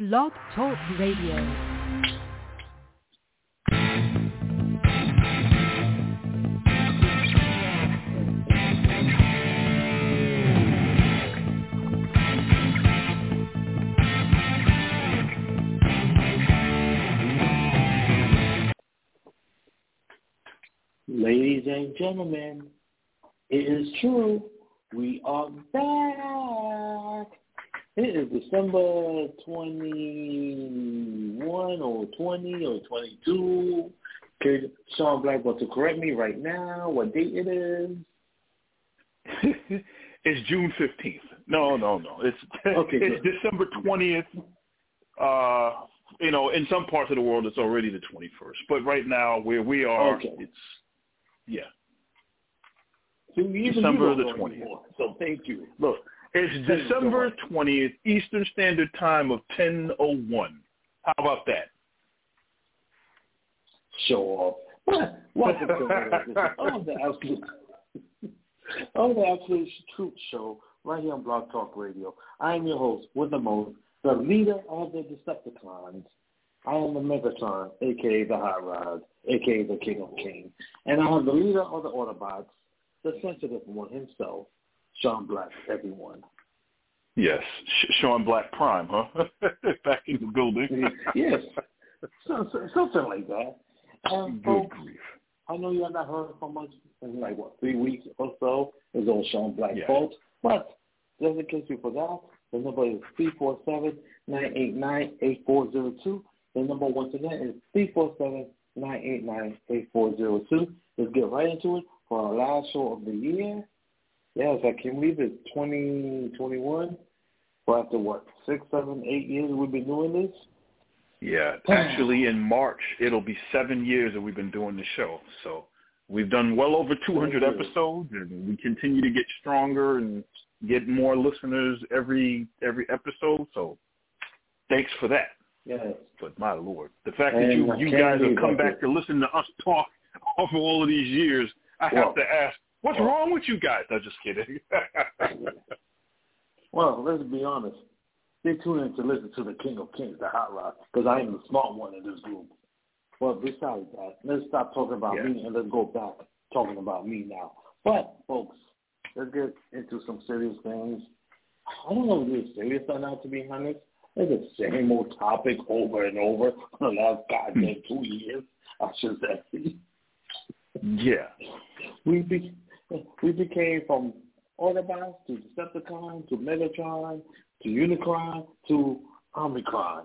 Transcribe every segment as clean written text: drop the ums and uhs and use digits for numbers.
Blog Talk Radio. Ladies and gentlemen, it is true. We are back. It is December 21 or 20 or 22. Sean Black about to correct me right now what date it is. It's June 15th. No. It's it's December 20th. In some parts of the world, it's already the 21st. But right now, where we are, December the 20th. So thank you. Look, it's December 20th, Eastern Standard Time of 10:01. How about that? Show off. Welcome to the Absolute Truth Show right here on Blog Talk Radio. I am your host with the most, the leader of the Decepticons. I am the Megatron, a.k.a. the Hot Rod, a.k.a. the King of Kings. And I am the leader of the Autobots, the sensitive one himself, Sean Black, everyone. Yes, Sean Black Prime, huh? Back in the building. Yes, something like that. Good folks, grief. I know you have not heard from us in 3 weeks or so. It's all Sean Black fault. But just in case you forgot, the number is 347-989-8402. The number once again is 347-989-8402. Let's get right into it for our last show of the year. Yes, I can't believe it's 2021. For after 6, 7, 8 years we've been doing this? Yeah, actually in March, it'll be 7 years that we've been doing the show. So we've done well over 200 episodes, and we continue to get stronger and get more listeners every episode. So thanks for that. Yes. But my Lord, the fact that you guys have come back to listen to us talk over all of these years, I have to ask, what's wrong with you guys? I'm just kidding. Well, let's be honest. They tune in to listen to the King of Kings, the Hot Rod, because I am the smart one in this group. Well, besides that, let's stop talking about me and let's go back talking about me now. But, folks, let's get into some serious things. I don't know if it's serious or not, to be honest. It's the same old topic over and over for the last goddamn 2 years, I should say. Yeah. We became from Autobots to Decepticon to Megatron to Unicron to Omicron.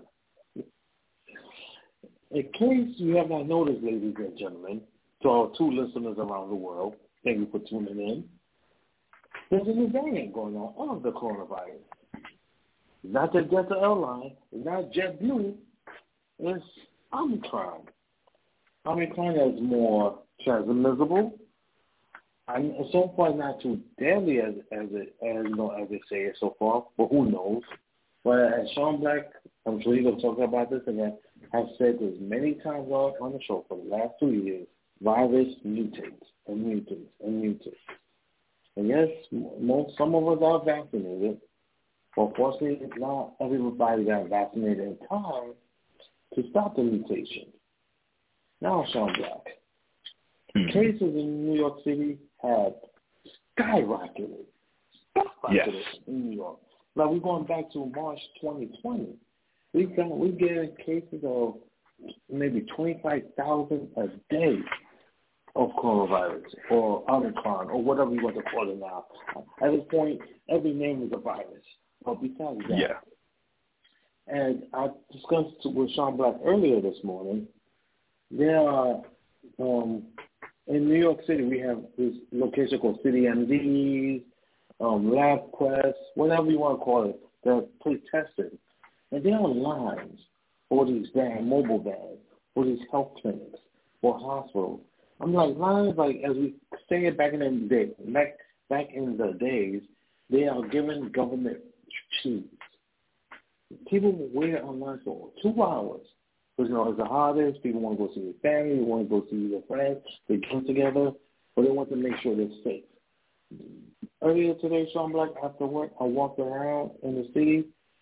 In case you have not noticed, ladies and gentlemen, to our 2 listeners around the world, thank you for tuning in. There's a new variant going on of the coronavirus. It's not the Delta airline. It's not JetBlue. It's Omicron. Omicron is more transmissible. And so far, not too deadly as they say it so far, but who knows? But as Sean Black, I'm sure you're going to talk about this again, I've said this many times on the show for the last 2 years, virus mutates and mutates and mutates. And yes, some of us are vaccinated, but fortunately, not everybody got vaccinated in time to stop the mutation. Now, Sean Black, cases in New York City have skyrocketed in New York. Like we're going back to March 2020. We're getting cases of maybe 25,000 a day of coronavirus or Omicron or whatever you want to call it now. At this point, every name is a virus. But besides that, and I discussed with Sean Black earlier this morning, there are in New York City, we have this location called City MDs, LabQuest, whatever you want to call it, that play testing. And there are lines for these mobile vans, for these health clinics, for hospitals. I'm like, lines like, as we say it back in the day, back in the days, they are giving government cheese. People will wait online for 2 hours. Because, it's the holidays, people want to go see their family, they want to go see their friends, they come together, but they want to make sure they're safe. Earlier today, Sean Black, after work, I walked around in the city,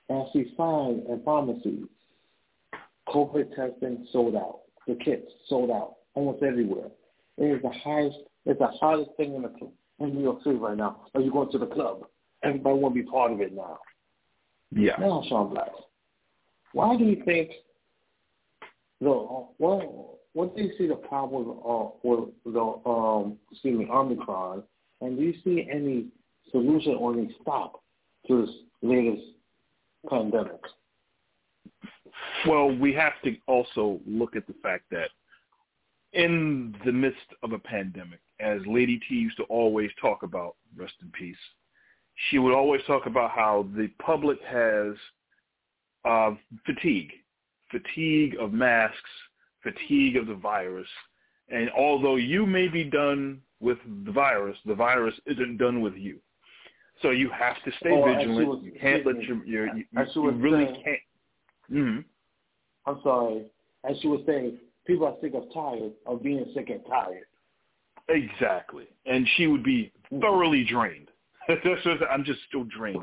and I see signs in pharmacies. COVID testing sold out. The kits sold out almost everywhere. It is the highest. It's the hottest thing in New York City right now. Or you go to the club. Everybody want to be part of it now. Yeah. Now, Sean Black, why do you think? What do you see the problem with the Omicron? And do you see any solution or any stop to this latest pandemic? Well, we have to also look at the fact that in the midst of a pandemic, as Lady T used to always talk about, rest in peace, she would always talk about how the public has fatigue of masks, fatigue of the virus. And although you may be done with the virus isn't done with you. So you have to stay vigilant. You can't let you really can't. Mm-hmm. I'm sorry. As she was saying, people are sick of tired of being sick and tired. Exactly. And she would be thoroughly drained. I'm just still drained.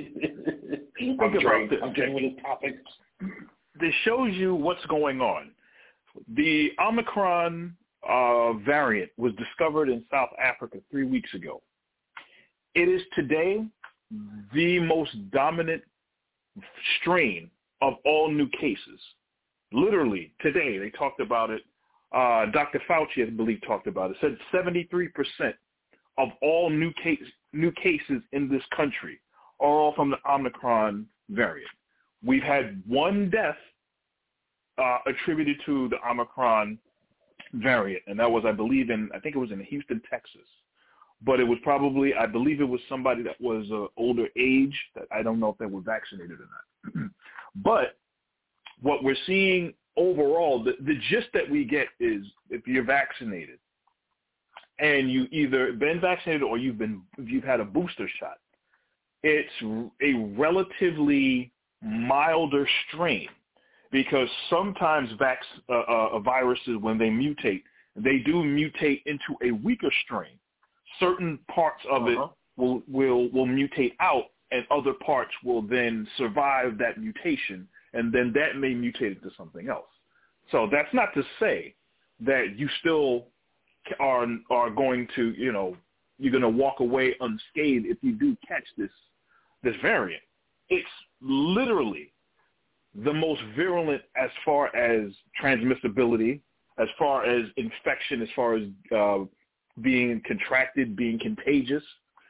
I'm drained with this topic. This shows you what's going on. The Omicron variant was discovered in South Africa 3 weeks ago. It is today the most dominant strain of all new cases. Literally, today, they talked about it. Dr. Fauci, I believe, talked about it. Said 73% of all new cases in this country are all from the Omicron variant. We've had one death attributed to the Omicron variant, and that was, I think it was in Houston, Texas. But it was probably, I believe it was somebody that was older age, that I don't know if they were vaccinated or not. But what we're seeing overall, the gist that we get is if you're vaccinated and you either been vaccinated or you've had a booster shot, it's a relatively milder strain, because sometimes viruses, when they mutate, they do mutate into a weaker strain. Certain parts of it will mutate out, and other parts will then survive that mutation, and then that may mutate into something else. So that's not to say that you still are going to, you're going to walk away unscathed if you do catch this variant. It's literally the most virulent as far as transmissibility, as far as infection, as far as being contracted, being contagious.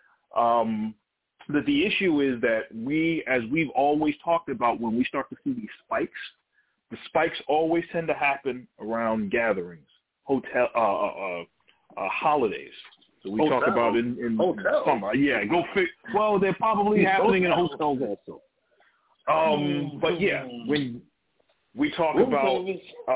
The issue is that as we've always talked about, when we start to see these spikes, the spikes always tend to happen around gatherings, holidays. So we talk about in summer. Yeah, well, they're probably happening in hotels also. But yeah, when we talk about,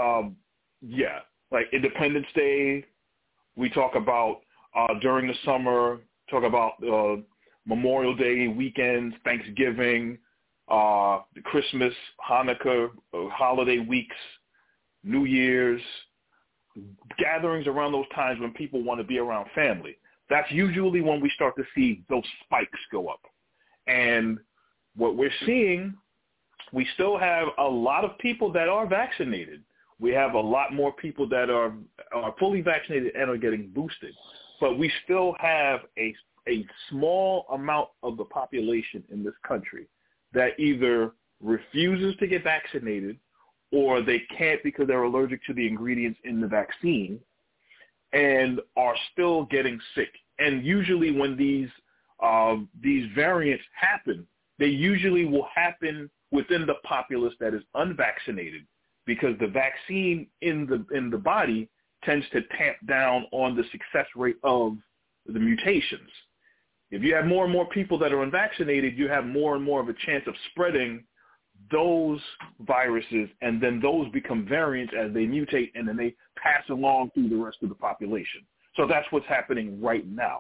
like Independence Day, we talk about during the summer, talk about Memorial Day weekends, Thanksgiving, Christmas, Hanukkah, holiday weeks, New Year's, gatherings around those times when people want to be around family. That's usually when we start to see those spikes go up. And what we're seeing, we still have a lot of people that are vaccinated. We have a lot more people that are fully vaccinated and are getting boosted. But we still have a small amount of the population in this country that either refuses to get vaccinated or they can't because they're allergic to the ingredients in the vaccine and are still getting sick. And usually when these variants happen, they usually will happen within the populace that is unvaccinated, because the vaccine in the body tends to tamp down on the success rate of the mutations. If you have more and more people that are unvaccinated, you have more and more of a chance of spreading those viruses, and then those become variants as they mutate, and then they pass along through the rest of the population. So that's what's happening right now.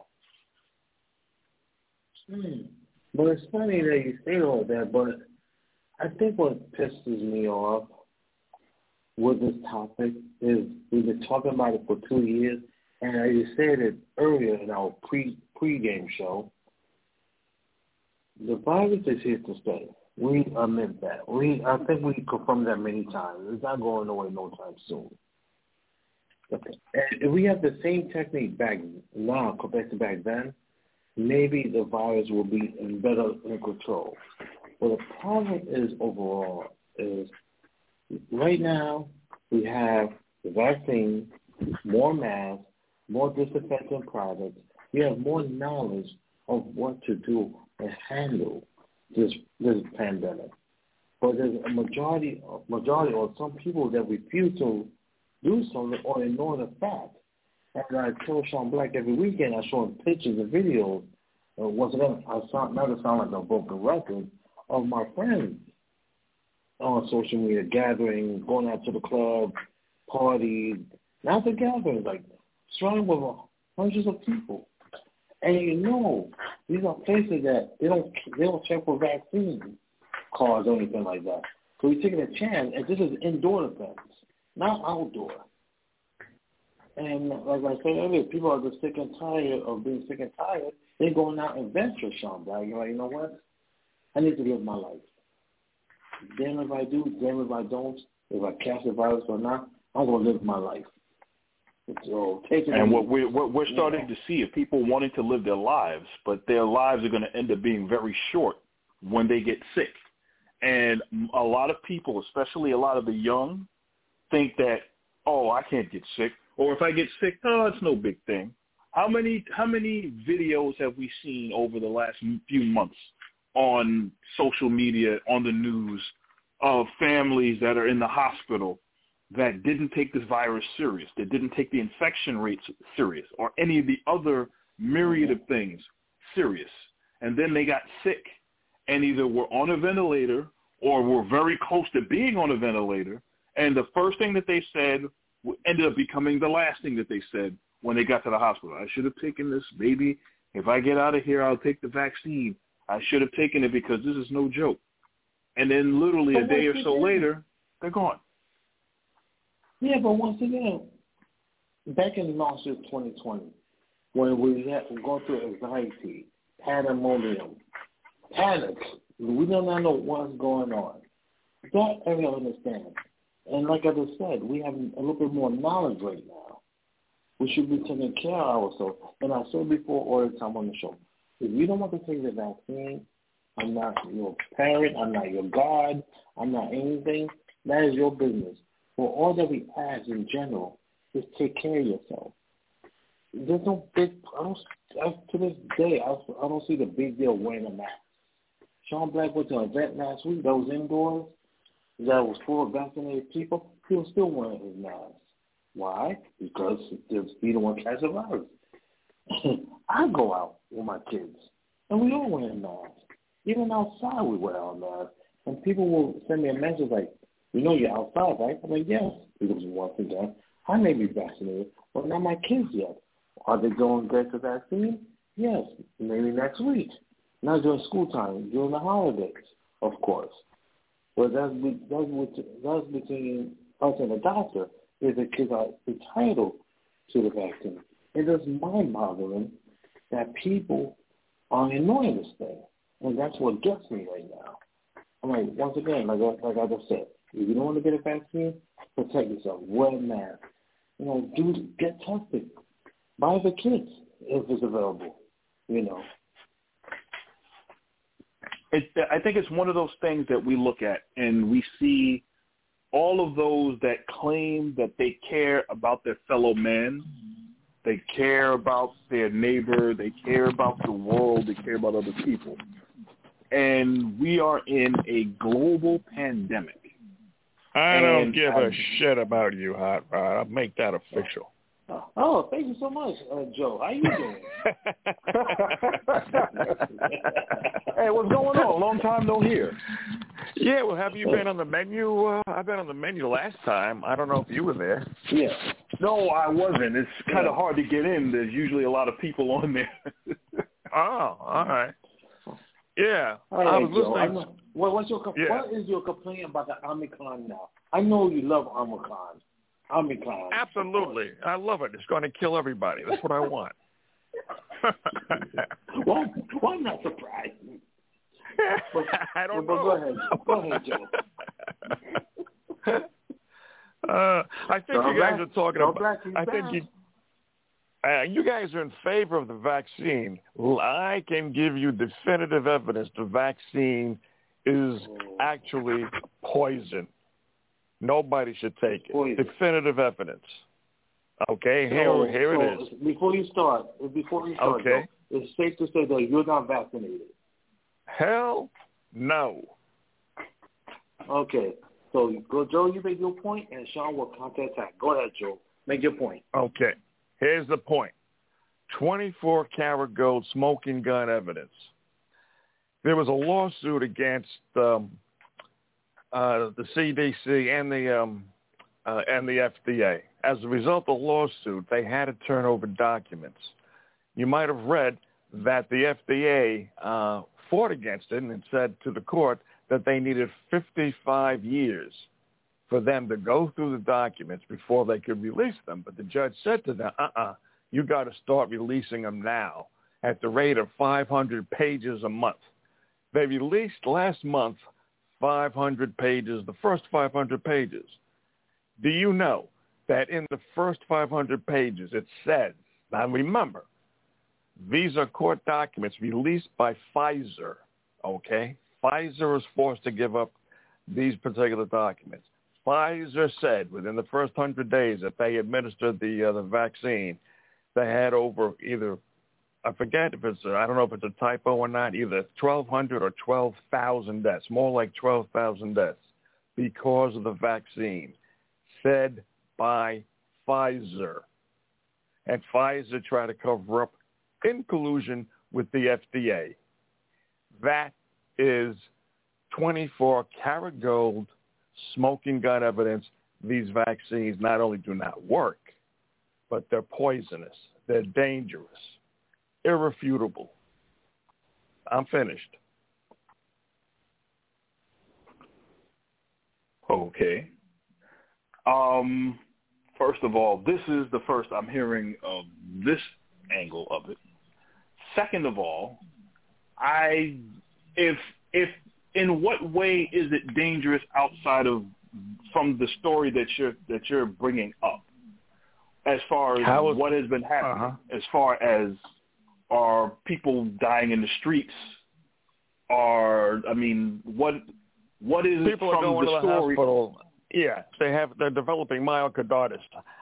But it's funny that you say all that, but I think what pisses me off with this topic is we've been talking about it for 2 years, and as you said it earlier in our pre-game show, the virus is here to stay. We admit that. I think we confirmed that many times. It's not going away no time soon. Okay. And if we have the same technique back now compared to back then, maybe the virus will be better in control. But the problem is overall is right now we have the vaccine, more masks, more disinfectant products. We have more knowledge of what to do and handle this pandemic. But there's a majority or some people that refuse to do something or ignore the fact. And I tell Sean Black every weekend, I show him pictures and videos. Once again, I sound like a broken record of my friends on social media gathering, going out to the club, parties, not the gatherings, like surrounded with hundreds of people. And these are places that they don't check for vaccine cards or anything like that. So we're taking a chance, and this is indoor events, not outdoor. And like I said earlier, people are just sick and tired of being sick and tired. They're going out and venture, Sean Black. You're like, you know what? I need to live my life. Damn if I do, damn if I don't. If I catch the virus or not, I'm going to live my life. So and what we're starting to see are people wanting to live their lives, but their lives are going to end up being very short when they get sick. And a lot of people, especially a lot of the young, think that, oh, I can't get sick. Or if I get sick, oh, it's no big thing. How many videos have we seen over the last few months on social media, on the news, of families that are in the hospital that didn't take this virus serious, that didn't take the infection rates serious, or any of the other myriad of things serious. And then they got sick and either were on a ventilator or were very close to being on a ventilator, and the first thing that they said ended up becoming the last thing that they said when they got to the hospital. I should have taken this, baby. If I get out of here, I'll take the vaccine. I should have taken it because this is no joke. And then literally a day or so later, they're gone. Yeah, but once again, back in March of 2020, when we had to go through anxiety, pandemonium, panic, we do not know what's going on. That I understand. And like I just said, we have a little bit more knowledge right now. We should be taking care of ourselves. And I said before all the time on the show, if you don't want to take the vaccine, I'm not your parent, I'm not your God, I'm not anything. That is your business. For all that we ask in general, just take care of yourself. There's no big, to this day, I don't see the big deal wearing a mask. Sean Black went to an event last week that was indoors, that was full of vaccinated people. He was still wearing his mask. Why? Because he don't want to catch the virus. I go out with my kids, and we all wear masks. Even outside, we wear our masks. And people will send me a message like, you know you're outside, right? I'm like, yes. Because once again, I may be vaccinated, but not my kids yet. Are they going to get the vaccine? Yes, maybe next week. Not during school time, during the holidays, of course. But that's between us and the doctor if the kids are entitled to the vaccine. It is mind-boggling that people are ignoring this thing. And that's what gets me right now. I'm like, once again, like I just said, if you don't want to get a vaccine, protect yourself. Wear a mask. Get tested. Buy the kits if it's available. I think it's one of those things that we look at and we see all of those that claim that they care about their fellow man, they care about their neighbor, they care about the world, they care about other people. And we are in a global pandemic. I don't give a shit about you, Hot Rod. I'll make that official. Oh, thank you so much, Joe. How you doing? Hey, what's going on? Long time no hear. Yeah, well, have you been on the menu? I've been on the menu last time. I don't know if you were there. Yeah. No, I wasn't. It's kind of hard to get in. There's usually a lot of people on there. Oh, all right. Yeah, all right, I was listening. What is your complaint about the Omicron now? I know you love Omicron. Absolutely. I love it. It's going to kill everybody. That's what I want. Well, I'm not surprised. I don't know. Go ahead, Joe. I think you guys are talking about. I think you guys are in favor of the vaccine. Well, I can give you definitive evidence the vaccine is actually poison. Nobody should take it. Poison. Definitive evidence. Okay, here it is. Before you start, okay. Joe, it's safe to say that you're not vaccinated. Hell no. Okay. So, Joe, you make your point, and Sean will counter-attack. Go ahead, Joe. Make your point. Okay. Here's the point. 24-karat gold smoking gun evidence. There was a lawsuit against the CDC and the FDA. As a result of the lawsuit, they had to turn over documents. You might have read that the FDA fought against it and said to the court that they needed 55 years for them to go through the documents before they could release them. But the judge said to them, you got to start releasing them now at the rate of 500 pages a month. They released last month 500 pages, the first 500 pages. Do you know that in the first 500 pages it says, now remember, these are court documents released by Pfizer, okay? Pfizer was forced to give up these particular documents. Pfizer said within the first 100 days that they administered the vaccine, they had over either, I forget if it's, I don't know if it's a typo or not, either 1,200 or 12,000 deaths, more like 12,000 deaths because of the vaccine, said by Pfizer. And Pfizer tried to cover up in collusion with the FDA. That is 24-karat gold smoking gun evidence. These vaccines not only do not work, but they're poisonous. They're dangerous, irrefutable. I'm finished. Okay. First of all, this is the first I'm hearing of this angle of it. Second of all, if in what way is it dangerous outside of from the story that you're bringing up, as far as what has been happening, as far as are people dying in the streets, what is people from are going the to the story? Hospital. Yeah, they're developing myocarditis.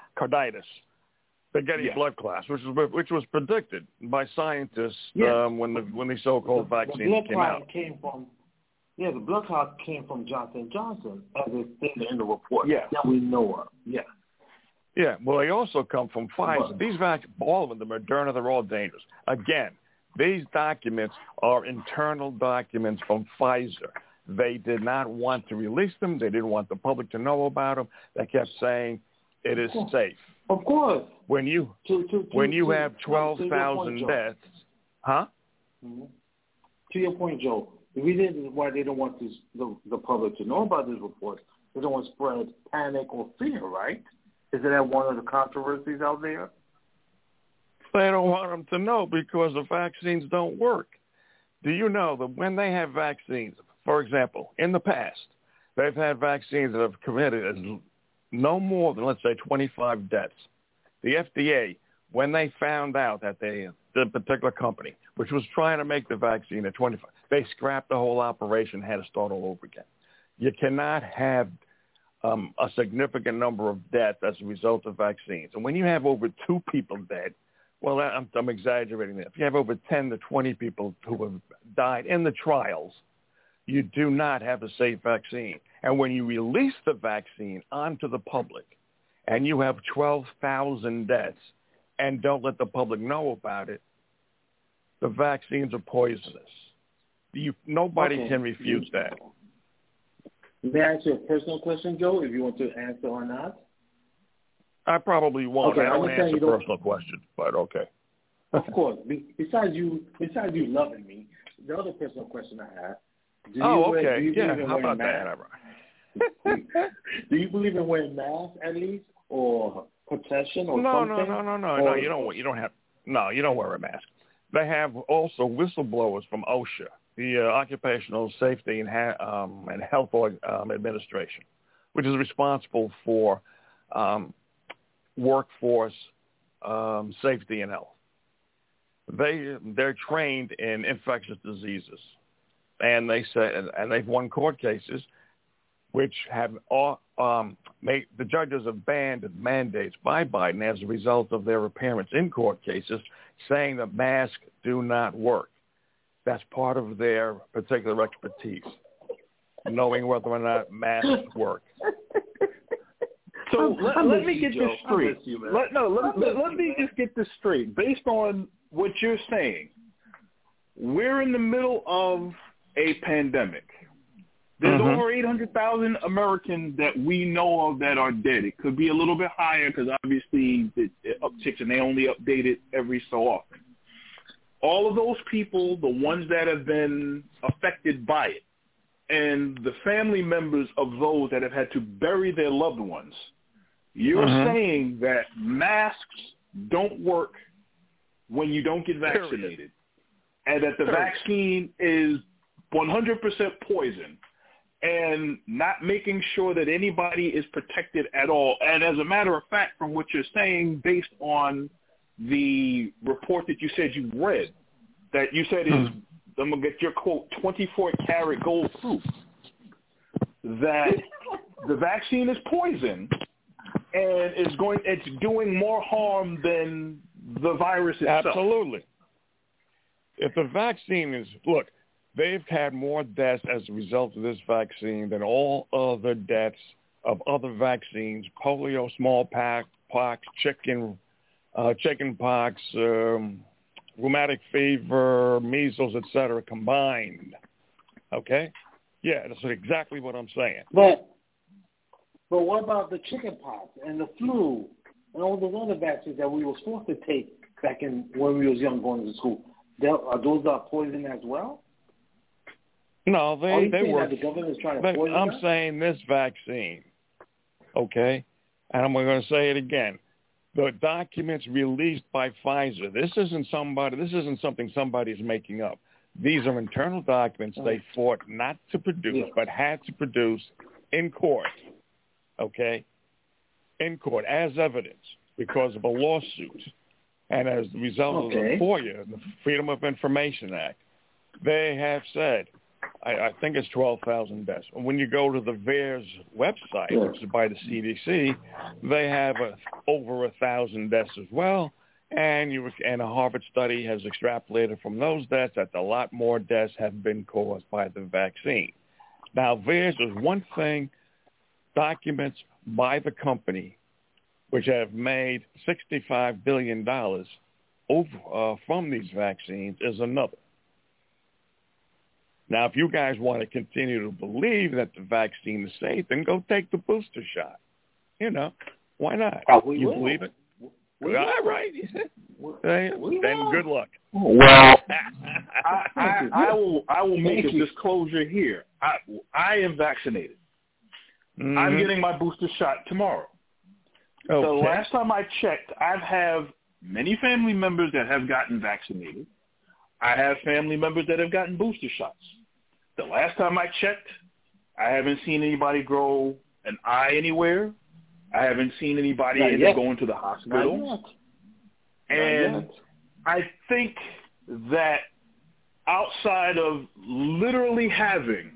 They're getting blood clots, which was predicted by scientists when the so-called vaccines came out. The blood clot came from Johnson & Johnson, as it's in the report. Yeah. That we know of. Yeah. Yeah, well, they also come from Pfizer. These vaccines, all of them, the Moderna, they're all dangerous. Again, these documents are internal documents from Pfizer. They did not want to release them. They didn't want the public to know about them. They kept saying it is safe. Of course. When you have 12,000 deaths, huh? Mm-hmm. To your point, Joe, the reason why they don't want the public to know about this report, they don't want to spread panic or fear, right? Isn't that one of the controversies out there? They don't want them to know because the vaccines don't work. Do you know that when they have vaccines, for example, in the past, they've had vaccines that have committed no more than, let's say, 25 deaths. The FDA, when they found out that the particular company, which was trying to make the vaccine at 25, they scrapped the whole operation, had to start all over again. You cannot have a significant number of deaths as a result of vaccines. And when you have over 2 people dead, well, I'm exaggerating that. If you have over 10 to 20 people who have died in the trials, you do not have a safe vaccine. And when you release the vaccine onto the public and you have 12,000 deaths and don't let the public know about it, the vaccines are poisonous. Nobody can refute that. May I ask you a personal question, Joe, if you want to answer or not? I probably won't. Okay, I don't answer personal questions, but okay. Of course. Besides you loving me, the other personal question I have. How about that? Do you believe in wearing masks at least, or protection, or something? No. You don't have. No, you don't wear a mask. They have also whistleblowers from OSHA the Occupational Safety and Health Administration, which is responsible for workforce safety and health. They're trained in infectious diseases, and they say, and they've won court cases which have made the judges have banned mandates by Biden as a result of their appearance in court cases, saying that masks do not work. That's part of their particular expertise, knowing whether or not masks work. So let me get this straight. Let me just get this straight. Based on what you're saying, we're in the middle of a pandemic. There's over 800,000 Americans that we know of that are dead. It could be a little bit higher because obviously it upticks and they only update it every so often. All of those people, the ones that have been affected by it, and the family members of those that have had to bury their loved ones, you're saying that masks don't work when you don't get vaccinated, and that the vaccine is 100% poison, and not making sure that anybody is protected at all. And as a matter of fact, from what you're saying, based on the report that you said you read, that you said is, I'm going to get your quote, 24-karat gold proof, that the vaccine is poison and it's doing more harm than the virus itself. Absolutely. If the vaccine is, look, they've had more deaths as a result of this vaccine than all other deaths of other vaccines, polio, smallpox, chicken pox, rheumatic fever, measles, etc., combined. Okay? Yeah, that's exactly what I'm saying. But what about the chicken pox and the flu and all those other vaccines that we were supposed to take back in when we was young going to school? Are those poison as well? No, they were. The government is trying to poison I'm that? saying this vaccine, okay, and I'm going to say it again. The documents released by Pfizer. This isn't something somebody's making up. These are internal documents they fought not to produce, but had to produce in court. Okay, in court as evidence because of a lawsuit, and as a result of the FOIA, the Freedom of Information Act, they have said, I think it's 12,000 deaths. When you go to the VAERS website, which is by the CDC, they have over 1,000 deaths as well. And a Harvard study has extrapolated from those deaths that a lot more deaths have been caused by the vaccine. Now, VAERS is one thing. Documents by the company, which have made $65 billion from these vaccines, is another. Now, if you guys want to continue to believe that the vaccine is safe, then go take the booster shot. You know, why not? You believe it? All right. Then good luck. Well, I will make a disclosure here. I am vaccinated. I'm getting my booster shot tomorrow. Okay. The last time I checked, I have many family members that have gotten vaccinated. I have family members that have gotten booster shots. The last time I checked, I haven't seen anybody grow an eye anywhere. I haven't seen anybody end up going to the hospital. And I think that outside of literally having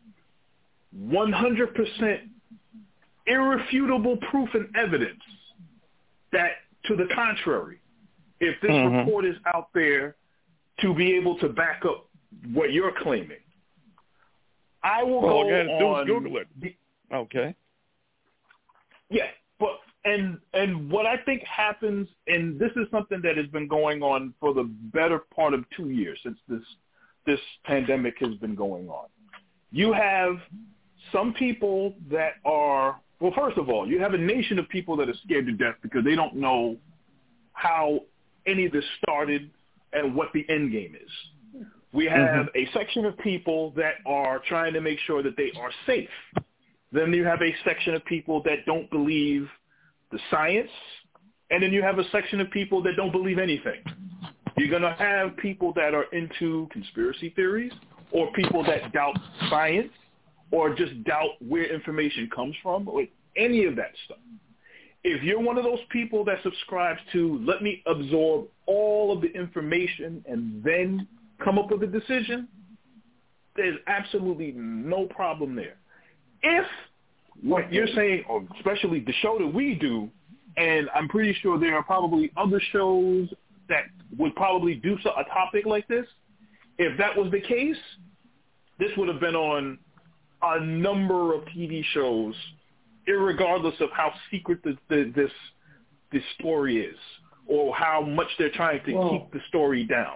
100% irrefutable proof and evidence that to the contrary, if this report is out there to be able to back up what you're claiming, I will go on. Google it. Okay. Yeah, but and what I think happens, and this is something that has been going on for the better part of 2 years since this pandemic has been going on. You have some people that are, well, first of all, you have a nation of people that are scared to death because they don't know how any of this started and what the end game is. We have a section of people that are trying to make sure that they are safe. Then you have a section of people that don't believe the science. And then you have a section of people that don't believe anything. You're going to have people that are into conspiracy theories. or people that doubt science or just doubt where information comes from or any of that stuff. If you're one of those people that subscribes to let me absorb all of the information and then come up with a decision, there's absolutely no problem there. If what you're saying, or especially the show that we do, and I'm pretty sure there are probably other shows that would probably do a topic like this, if that was the case, this would have been on a number of TV shows, irregardless of how secret this story is or how much they're trying to keep the story down.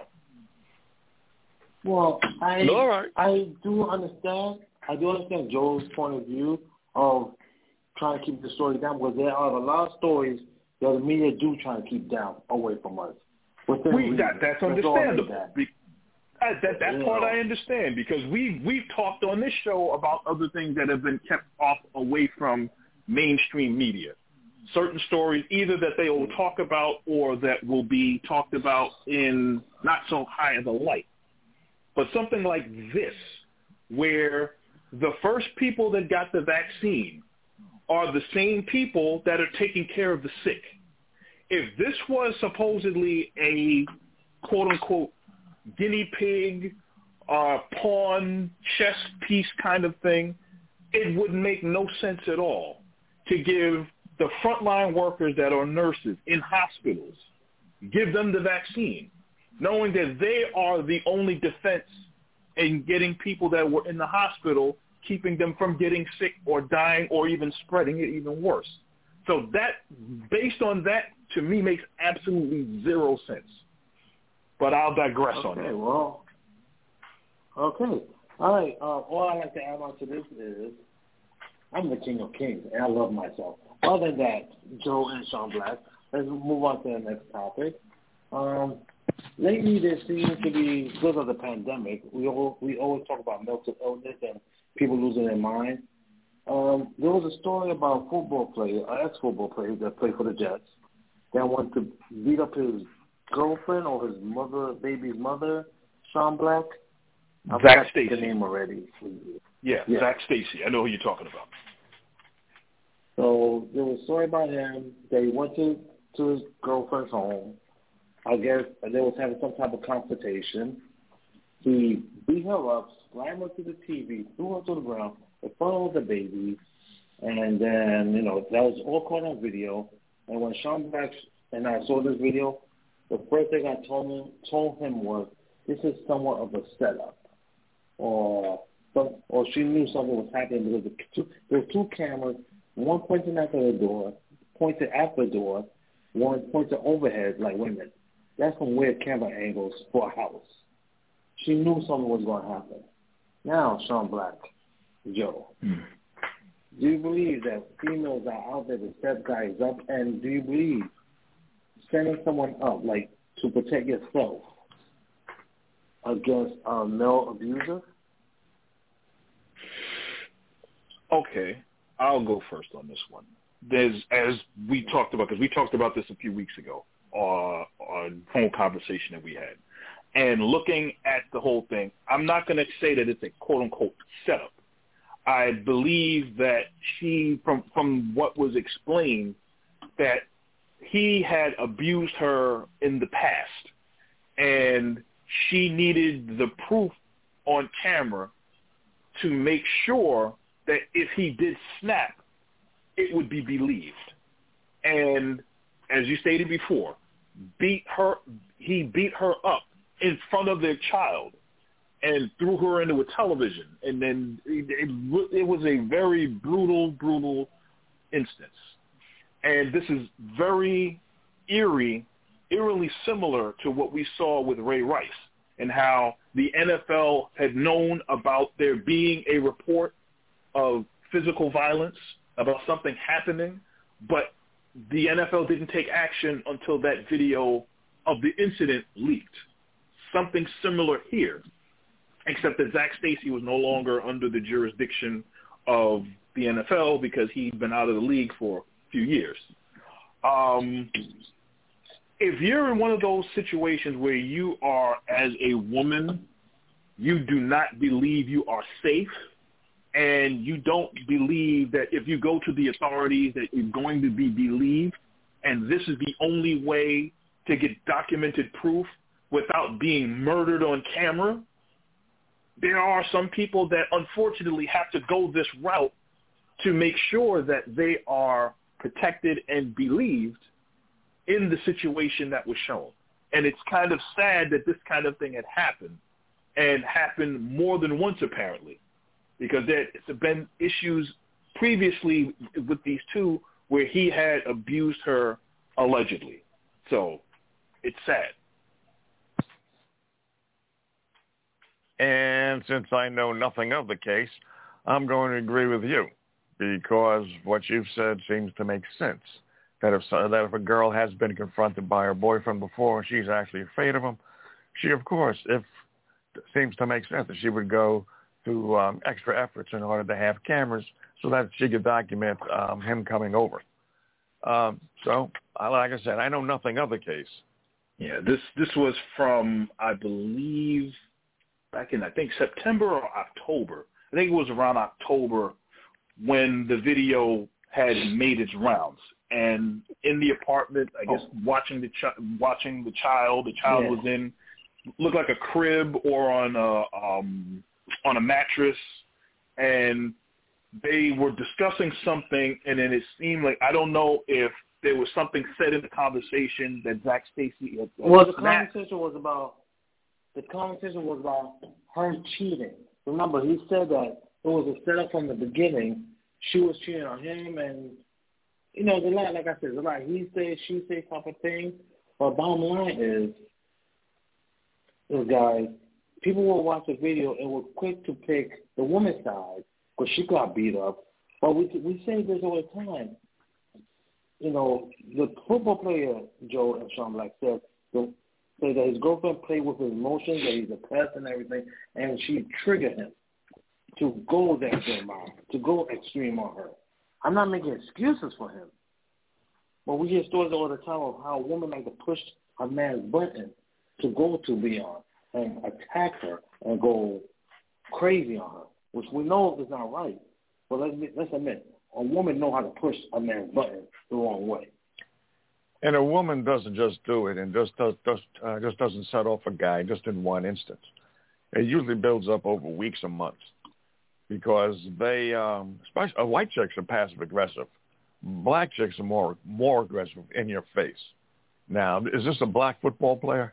Well, I do understand Joe's point of view of trying to keep the story down, because there are a lot of stories that the media do try to keep down away from us. That's understandable. That part I understand, because we've talked on this show about other things that have been kept away from mainstream media. Certain stories either that they will talk about or that will be talked about in not so high of a light. But something like this, where the first people that got the vaccine are the same people that are taking care of the sick. If this was supposedly a quote-unquote guinea pig, pawn, chess piece kind of thing, it would make no sense at all to give the frontline workers that are nurses in hospitals, give them the vaccine, knowing that they are the only defense in getting people that were in the hospital, keeping them from getting sick or dying or even spreading it even worse. So that, based on that, to me makes absolutely zero sense. But I'll digress on that. Okay. All right. All I like to add on to this is I'm the king of kings, and I love myself. Other than that, Joe and Sean Black, let's move on to the next topic. Lately, there seems to be, because of the pandemic, we always talk about mental illness and people losing their mind. There was a story about a football player, an ex-football player that played for the Jets, that wanted to beat up his girlfriend or his baby's mother, Sean Black. Zach Stacy. The name already. Yeah, Zach Stacy. I know who you're talking about. So there was a story about him. They went to his girlfriend's home. I guess they was having some type of confrontation. He beat her up, slammed her to the TV, threw her to the ground in front of the baby, and then, that was all caught on video. And when Sean Black and I saw this video, the first thing I told him was, this is somewhat of a setup. Or she knew something was happening because there were two cameras, one pointing after the door, pointed at the door, one pointed overhead, like, wait a minute. That's some weird camera angles for a house. She knew something was going to happen. Now, Sean Black, Joe, do you believe that females are out there to set guys up? And do you believe sending someone up, like, to protect yourself against a male abuser? Okay, I'll go first on this one. As we talked about, because we talked about this a few weeks ago, on phone conversation that we had. And looking at the whole thing, I'm not going to say that it's a quote-unquote setup. I believe that from what was explained, that he had abused her in the past, and she needed the proof on camera to make sure that if he did snap, it would be believed. And as you stated before, he beat her up in front of their child and threw her into a television. And then it was a very brutal instance. And this is very eerily similar to what we saw with Ray Rice and how the NFL had known about there being a report of physical violence, about something happening, but the NFL didn't take action until that video of the incident leaked. Something similar here, except that Zach Stacy was no longer under the jurisdiction of the NFL because he'd been out of the league for a few years. If you're in one of those situations where you are, as a woman, you do not believe you are safe, and you don't believe that if you go to the authorities that you're going to be believed, and this is the only way to get documented proof without being murdered on camera, there are some people that unfortunately have to go this route to make sure that they are protected and believed in the situation that was shown. And it's kind of sad that this kind of thing had happened, and happened more than once apparently, because there's been issues previously with these two where he had abused her allegedly. So it's sad. And since I know nothing of the case, I'm going to agree with you, because what you've said seems to make sense. That if a girl has been confronted by her boyfriend before and she's actually afraid of him, she, of course, seems to make sense that she would go to extra efforts in order to have cameras so that she could document him coming over. So, like I said, I know nothing of the case. Yeah, this was from, I believe, back in, I think, September or October. I think it was around October when the video had made its rounds. And in the apartment, I guess, watching the child, Yeah. was in, looked like a crib or on a mattress, and they were discussing something, and then it seemed like, I don't know if there was something said in the conversation that Zach Stacy had. Well, the conversation was about her cheating. Remember, he said that it was a setup from the beginning. She was cheating on him, and there's a lot, like I said, there's a lot he say, she say type of thing. But bottom line is, guys, people will watch the video and were quick to pick the woman's side because she got beat up. But we say this all the time. The football player, Joe and Sean Black, said that his girlfriend played with his emotions, that he's depressed and everything, and she triggered him to go that amount, to go extreme on her. I'm not making excuses for him. But we hear stories all the time of how a woman like to push a man's button to go to beyond and attack her and go crazy on her, which we know is not right. But let's admit, a woman know how to push a man's button the wrong way. And a woman doesn't just do it and just doesn't set off a guy just in one instance. It usually builds up over weeks or months, because they, especially white chicks, are passive aggressive. Black chicks are more aggressive, in your face. Now, is this a black football player?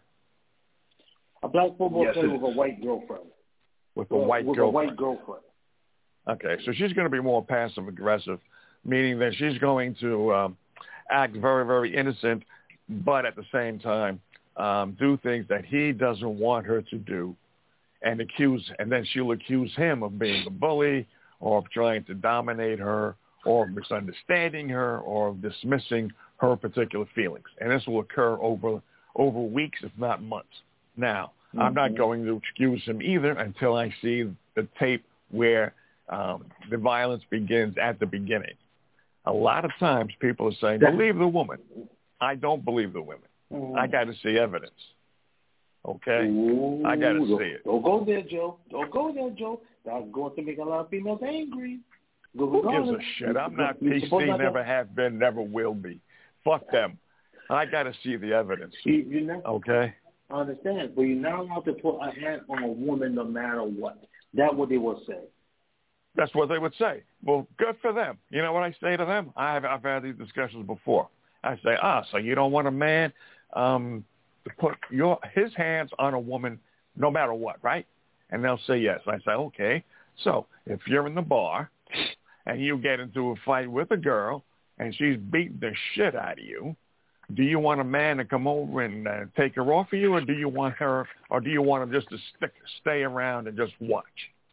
A black football player with a white girlfriend. With a white girlfriend. Okay, so she's going to be more passive aggressive, meaning that she's going to act very, very innocent, but at the same time do things that he doesn't want her to do, and then she'll accuse him of being a bully, or of trying to dominate her, or of misunderstanding her, or of dismissing her particular feelings. And this will occur over weeks, if not months. Now, I'm not going to excuse him either until I see the tape where the violence begins at the beginning. A lot of times people are saying, believe the woman. I don't believe the women. I got to see evidence. Okay? I got to see it. Don't go there, Joe. That's going to make a lot of females angry. Who gives a shit? I'm not PC, never have been, never will be. Fuck them. I got to see the evidence. Okay? I understand, but you're not allowed to put a hand on a woman no matter what. That's what they will say. That's what they would say. Well, good for them. You know what I say to them? I've had these discussions before. I say, so you don't want a man to put his hands on a woman no matter what, right? And they'll say yes. I say, okay. So if you're in the bar and you get into a fight with a girl and she's beating the shit out of you, do you want a man to come over and take her off of you, or do you want him just to stay around and just watch?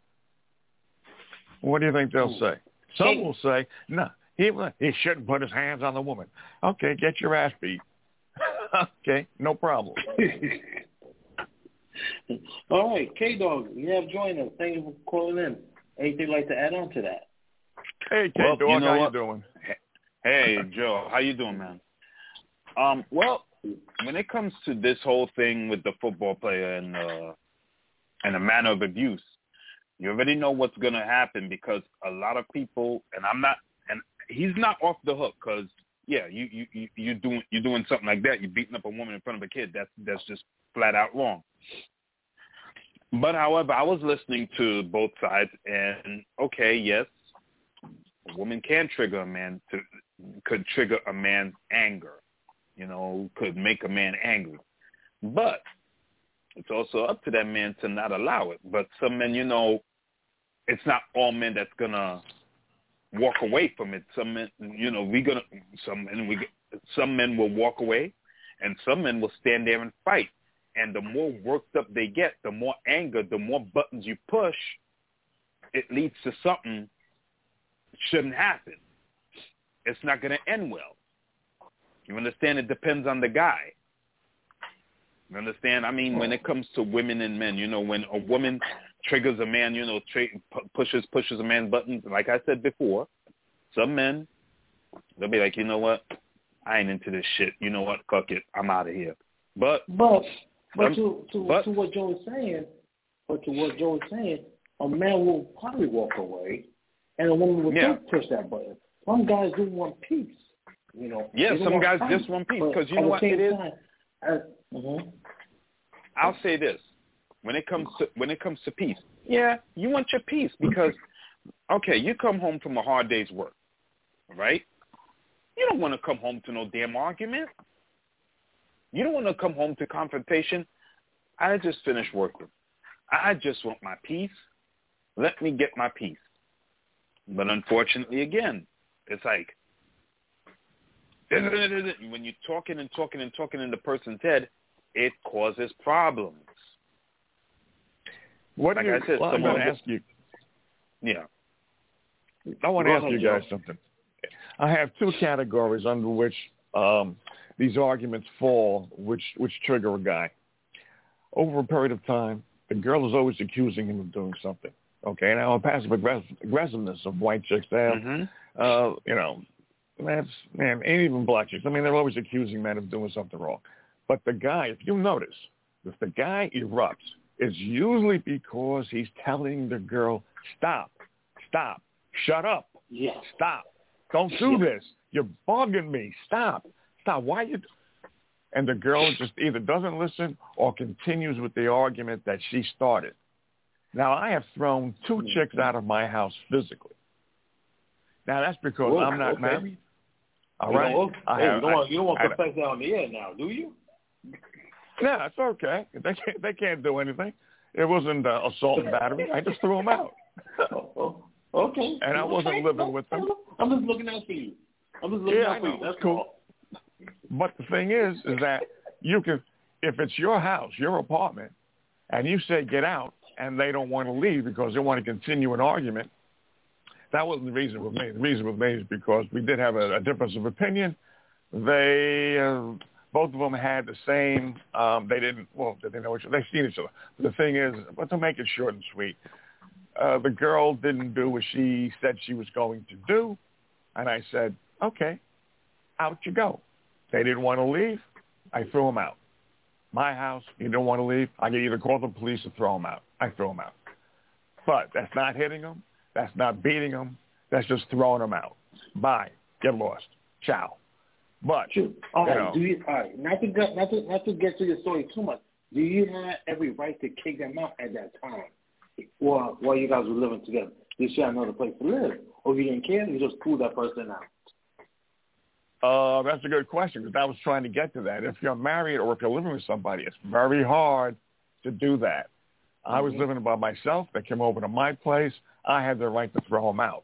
What do you think they'll say? Some will say, no, he shouldn't put his hands on the woman. Okay, get your ass beat. Okay, no problem. All right, K-Dog, you have joined us. Thank you for calling in. Anything you'd like to add on to that? Hey, K-Dog, how you doing? Hey, Joe, how you doing, man? Well, when it comes to this whole thing with the football player and and a manner of abuse, you already know what's going to happen, because a lot of people, and he's not off the hook, because yeah, you're doing something like that. You're beating up a woman in front of a kid. That's just flat out wrong. But however, I was listening to both sides, and okay, yes, a woman can trigger a man could trigger a man's anger, could make a man angry. But it's also up to that man to not allow it. But some men, it's not all men that's gonna walk away from it. Some men, some men will walk away, and some men will stand there and fight. And the more worked up they get, the more anger, the more buttons you push, it leads to something that shouldn't happen. It's not going to end well. You understand? It depends on the guy. You understand? I mean, when it comes to women and men, when a woman triggers a man, pushes a man's buttons, like I said before, some men, they'll be like, you know what? I ain't into this shit. You know what? Fuck it. I'm out of here. But to what Joe is saying, a man will probably walk away, and a woman will push that button. Some guys do want peace, Yeah, some guys just want peace, because you know what it is. I'll say this: when it comes to peace, yeah, you want your peace because, okay, you come home from a hard day's work, right? You don't want to come home to no damn argument. You don't want to come home to confrontation. I just finished working. I just want my peace. Let me get my peace. But unfortunately, again, it's like when you're talking in the person's head, it causes problems. I want to ask you. Yeah. I want to ask you guys something. I have two categories under which these arguments fall, which trigger a guy. Over a period of time, the girl is always accusing him of doing something. Okay, now a passive aggressiveness of white chicks, and even black chicks. I mean, they're always accusing men of doing something wrong. But the guy, if you notice, if the guy erupts, it's usually because he's telling the girl, stop, shut up, stop, don't do this, you're bugging me, stop, why you... And the girl just either doesn't listen or continues with the argument that she started. Now, I have thrown two chicks out of my house physically. Now, that's because I'm not married. All right? You don't want to confess that on the air now, do you? Yeah, it's okay. They can't do anything. It wasn't assault and battery. I just threw them out. Okay. And I wasn't living with them. I'm just looking out for you. That's cool. But the thing is that you can, if it's your house, your apartment, and you say get out, and they don't want to leave because they want to continue an argument, that wasn't the reason with me. The reason with me is because we did have a difference of opinion. They, both of them had the same, they didn't know each other. They've seen each other. But the thing is, but to make it short and sweet, the girl didn't do what she said she was going to do, and I said, okay, out you go. They didn't want to leave. I threw them out. My house, you don't want to leave. I can either call the police or throw them out. I throw them out. But that's not hitting them. That's not beating them. That's just throwing them out. Bye. Get lost. Ciao. But, all right, not to get to your story too much, do you have every right to kick them out at that time while you guys were living together? Did you have another place to live? Or if you didn't care, you just pulled that person out? That's a good question, because I was trying to get to that. If you're married or if you're living with somebody, it's very hard to do that. Mm-hmm. I was living by myself. They came over to my place. I had the right to throw them out.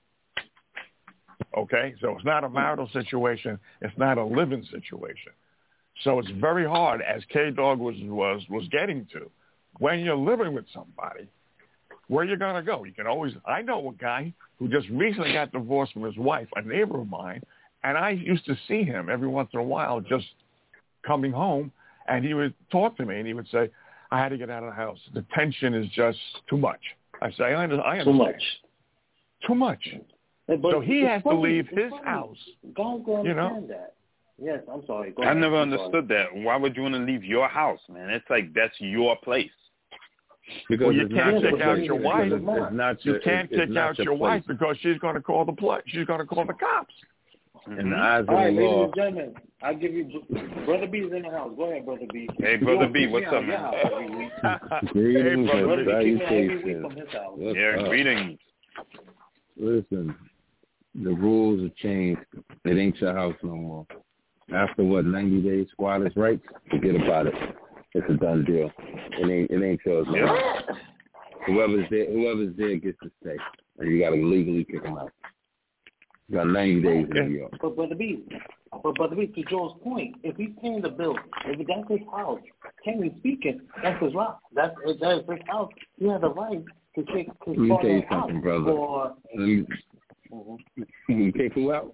Okay? So it's not a marital situation. It's not a living situation. So it's very hard, as K-Dog was getting to. When you're living with somebody, where you going to go? You can always... I know a guy who just recently got divorced from his wife, a neighbor of mine, and I used to see him every once in a while just coming home, and he would talk to me, and he would say, I had to get out of the house. The tension is just too much. I say, I understand. Too much. So he has to leave his house. Don't go understand that. Yes, I'm sorry. I never understood that. Why would you want to leave your house, man? It's like that's your place. Because well, you can't kick out your wife. You can't kick out your wife because she's going to call the She's going to call the cops. In the eyes of the law. Ladies and gentlemen, I'll give you Brother B's in the house. Go ahead, Brother B. Hey, Brother B, what's up, man? Greetings and salutations. Yeah, greetings. Listen, the rules have changed. It ain't your house no more. After 90 days squatters' rights, forget about it. It's a done deal. It ain't yours no more. Whoever's there gets to stay, and you got to legally kick them out. You got 90 days in New York. But Brother B, to Joe's point, if he's paying the bill, if that's his house, technically speaking, that's his right. That is his house. He has the right to kick his Let me tell you something, brother. You kick who out?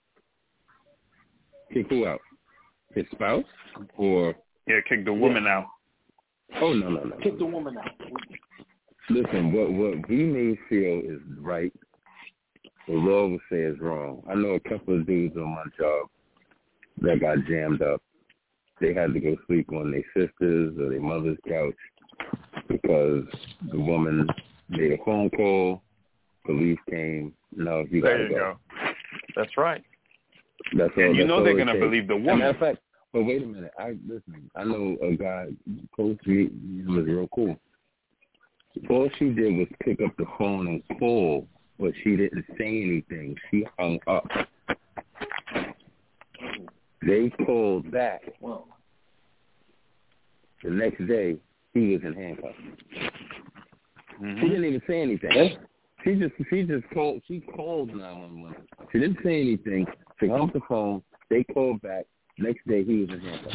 Kick who out? His spouse? Or? Yeah, kick the woman out. Oh, no. Kick the woman out. Listen, what we may feel is right, the law will say is wrong. I know a couple of dudes on my job that got jammed up. They had to go sleep on their sister's or their mother's couch because the woman made a phone call, police came. No, you got to go. That's right. That's all. And you know they're going to believe the woman. Matter of fact, but wait a minute. I know a guy close to me. He was real cool. All she did was pick up the phone and call, but she didn't say anything. She hung up. They called back. The next day, he was in handcuffs. Mm-hmm. She didn't even say anything. She just called. She called 911. She didn't say anything. She hung up the phone. They called back. Next day, he was in handcuffs.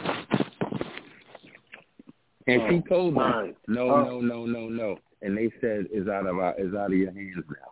And she told them, no. And they said, it's out of your hands now.